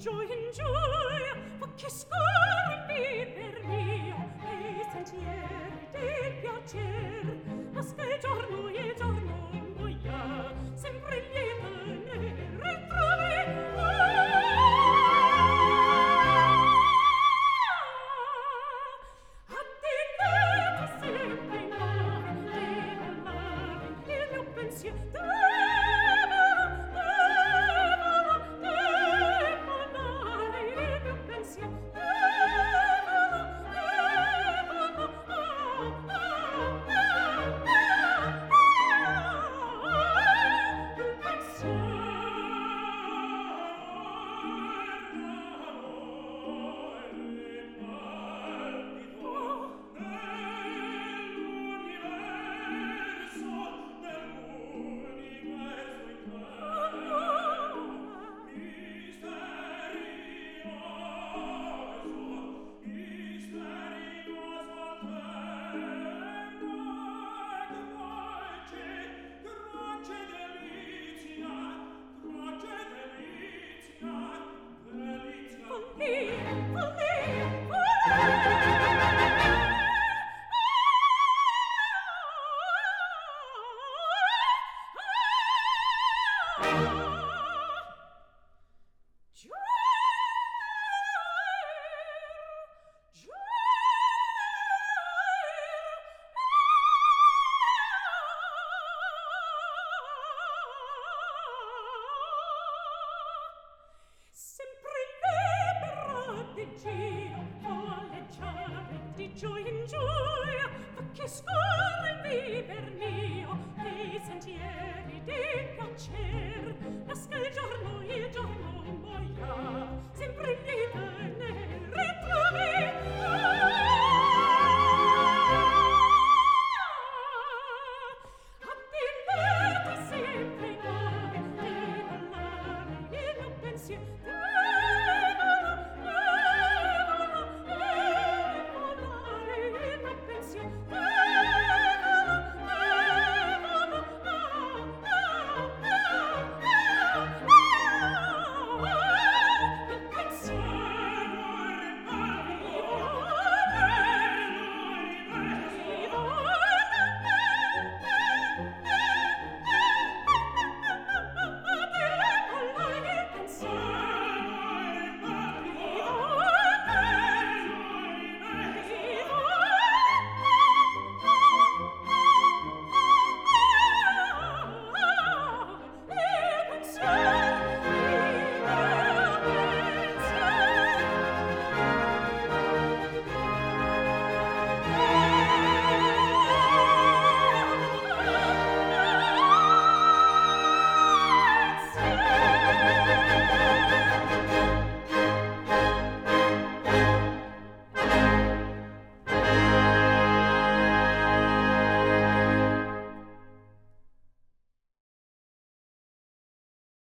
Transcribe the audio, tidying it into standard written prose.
gioia in gioia, fa che scorre il viver mio, e i sentieri del piacer, nasca il giorno muoia, sempre lieta ne ritrovi. Attendete sempre in nome, il mio pensiero di gioia in gioia, fa che scorre il viver mio, e i sentieri di piacer, nasca il giorno muoia, sempre lì